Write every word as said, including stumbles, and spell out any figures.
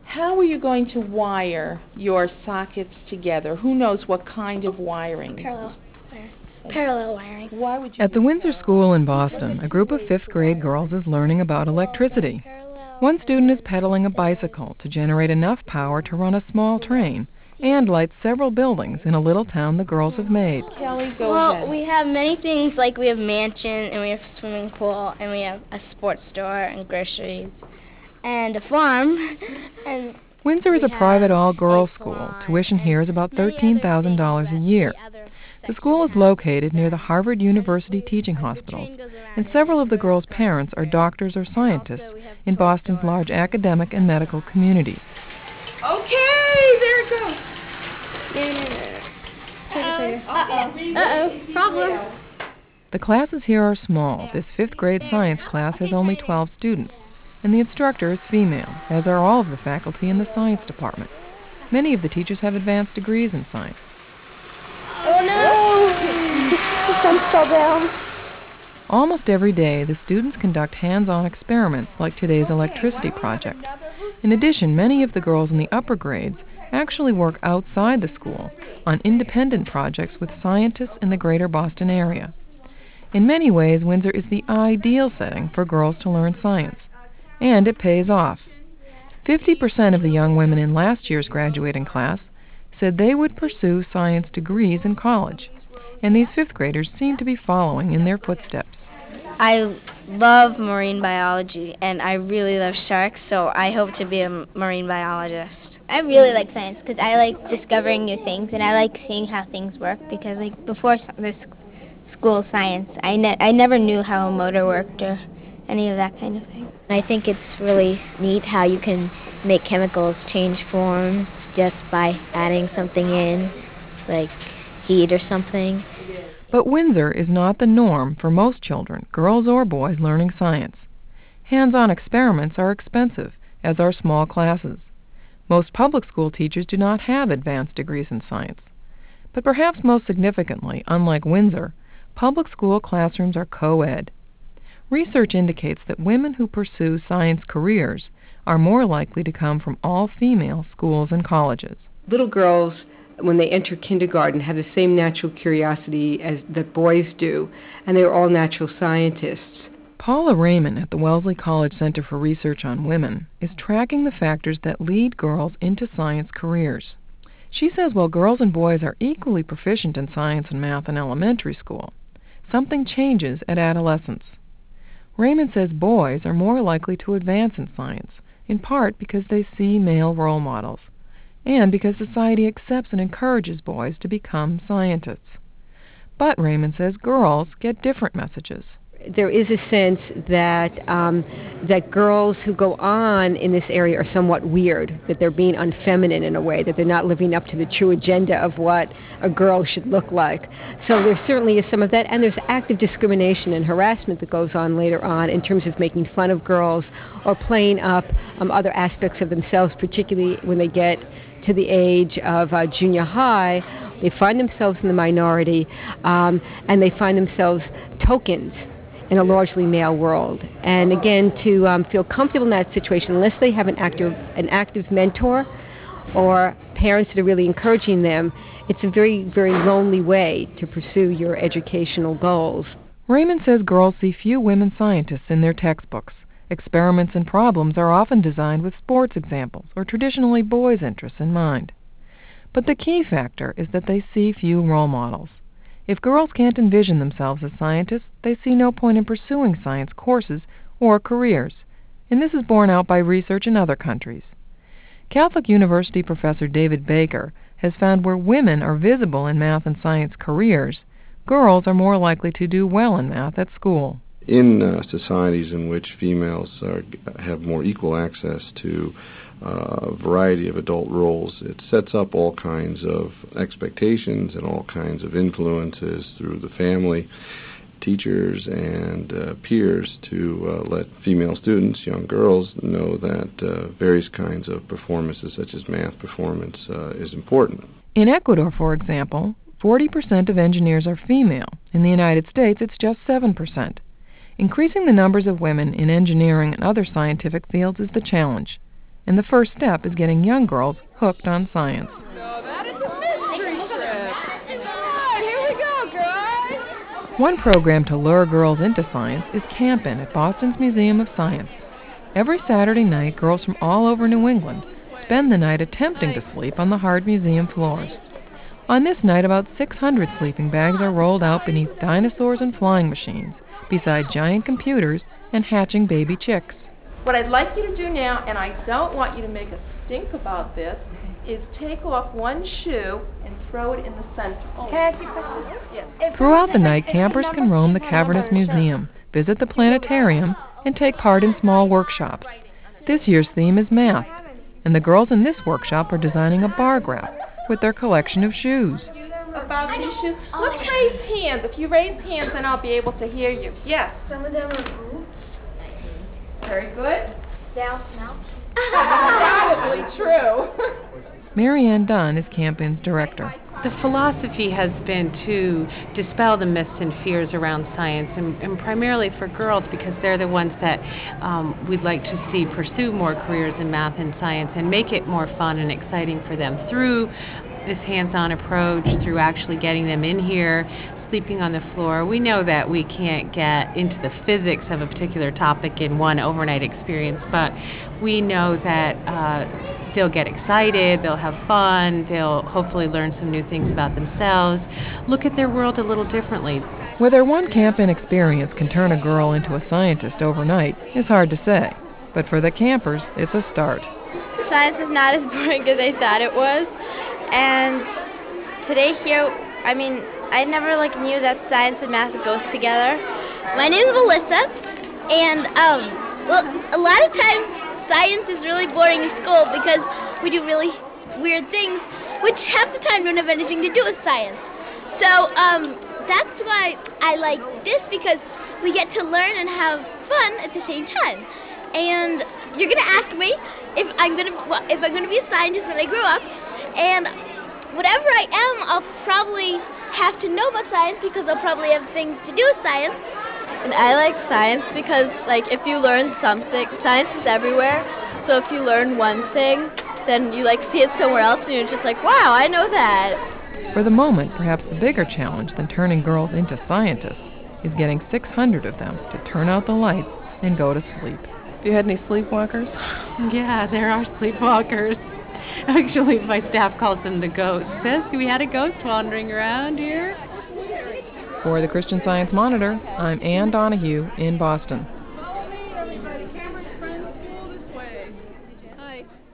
How are you going to wire your sockets together? Who knows what kind of wiring? Parallel wire. Parallel wiring. Why would you At the use Windsor parallel? School in Boston, a group of fifth grade girls is learning about electricity. One student is pedaling a bicycle to generate enough power to run a small train and light several buildings in a little town the girls have made. Kelly, go Well, ahead. we have many things, like we have mansion, and we have swimming pool, and we have a sports store, and groceries, and a farm, and Windsor is we a private have all-girls a school. salon Tuition here is and about many other thirteen thousand dollars a things year. that the other The school is section located near the has. Harvard University Like we- teaching like the hospitals, train goes around and it, several of the we're not girls' going parents are anywhere. doctors or And scientists also we have in Toy Boston's Store. large academic and medical communities. Okay, there it goes. No, no, no, no. Uh-oh. Uh-oh. Problem. The classes here are small. This fifth grade science class has only twelve students, and the instructor is female, as are all of the faculty in the science department. Many of the teachers have advanced degrees in science. Oh, no. The sun fell down. Almost every day, the students conduct hands-on experiments like today's electricity project. In addition, many of the girls in the upper grades actually work outside the school on independent projects with scientists in the greater Boston area. In many ways, Windsor is the ideal setting for girls to learn science, and it pays off. fifty percent of the young women in last year's graduating class said they would pursue science degrees in college, and these fifth graders seem to be following in their footsteps. I love marine biology, and I really love sharks, so I hope to be a m- marine biologist. I really like science because I like discovering new things and I like seeing how things work because like before s- this school science, I, ne- I never knew how a motor worked or any of that kind of thing. I think it's really neat how you can make chemicals change forms just by adding something in, like heat or something. But Windsor is not the norm for most children, girls or boys, learning science. Hands-on experiments are expensive, as are small classes. Most public school teachers do not have advanced degrees in science. But perhaps most significantly, unlike Windsor, public school classrooms are co-ed. Research indicates that women who pursue science careers are more likely to come from all-female schools and colleges. Little girls, when they enter kindergarten, have the same natural curiosity as that boys do, and they are all natural scientists. Paula Raymond at the Wellesley College Center for Research on Women is tracking the factors that lead girls into science careers. She says while girls and boys are equally proficient in science and math in elementary school, something changes at adolescence. Raymond says boys are more likely to advance in science, in part because they see male role models, and because society accepts and encourages boys to become scientists. But, Raymond says, girls get different messages. There is a sense that um, that girls who go on in this area are somewhat weird, that they're being unfeminine in a way, that they're not living up to the true agenda of what a girl should look like. So there certainly is some of that, and there's active discrimination and harassment that goes on later on in terms of making fun of girls or playing up um, other aspects of themselves, particularly when they get to the age of uh, junior high. They find themselves in the minority, um, and they find themselves tokens in a largely male world. And again, to um, feel comfortable in that situation, unless they have an active, an active mentor or parents that are really encouraging them, it's a very, very lonely way to pursue your educational goals. Raymond says girls see few women scientists in their textbooks. Experiments and problems are often designed with sports examples or traditionally boys' interests in mind. But the key factor is that they see few role models. If girls can't envision themselves as scientists, they see no point in pursuing science courses or careers, and this is borne out by research in other countries. Catholic University professor David Baker has found where women are visible in math and science careers, girls are more likely to do well in math at school. In uh, societies in which females are, have more equal access to a variety of adult roles, it sets up all kinds of expectations and all kinds of influences through the family, teachers, and uh, peers to uh, let female students, young girls, know that uh, various kinds of performances, such as math performance, uh, is important. In Ecuador, for example, forty percent of engineers are female. In the United States, it's just seven percent. Increasing the numbers of women in engineering and other scientific fields is the challenge. and the first step is getting young girls hooked on science. One program to lure girls into science is Campin' at Boston's Museum of Science. Every Saturday night, girls from all over New England spend the night attempting to sleep on the hard museum floors. On this night, about six hundred sleeping bags are rolled out beneath dinosaurs and flying machines, beside giant computers and hatching baby chicks. What I'd like you to do now, and I don't want you to make a stink about this, is take off one shoe and throw it in the center. Can I ask you a question? Yes. Throughout the night, campers can roam the cavernous museum, visit the planetarium, and take part in small workshops. This year's theme is math, and the girls in this workshop are designing a bar graph with their collection of shoes. About these shoes. Let's raise hands. If you raise hands, then I'll be able to hear you. Yes. Some of them are boots. Very good. They all smell. Probably true. Mary Ann Dunn is Campin's director. The philosophy has been to dispel the myths and fears around science, and, and primarily for girls, because they're the ones that um, we'd like to see pursue more careers in math and science and make it more fun and exciting for them through this hands-on approach, through actually getting them in here, sleeping on the floor. We know that we can't get into the physics of a particular topic in one overnight experience, but we know that uh, they'll get excited, they'll have fun, they'll hopefully learn some new things about themselves, look at their world a little differently. Whether one Campin' experience can turn a girl into a scientist overnight is hard to say, but for the campers, it's a start. Science is not as boring as I thought it was, and today here, I mean, I never like knew that science and math goes together. My name's Melissa, and um, well, a lot of times science is really boring in school because we do really weird things, which half the time don't have anything to do with science. So um, that's why I like this, because we get to learn and have fun at the same time. And you're gonna ask me if I'm gonna well, if I'm gonna be a scientist when I grow up, and whatever I am, I'll probably have to know about science because I'll probably have things to do with science. And I like science because, like, if you learn something, science is everywhere. So if you learn one thing, then you like see it somewhere else, and you're just like, wow, I know that. For the moment, perhaps the bigger challenge than turning girls into scientists is getting six hundred of them to turn out the lights and go to sleep. Have you had any sleepwalkers? Yeah, there are sleepwalkers. Actually, my staff calls them the ghosts. Says we had a ghost wandering around here. For the Christian Science Monitor, I'm Ann Donahue in Boston. Everybody, cameras, friends, school this way. Hi.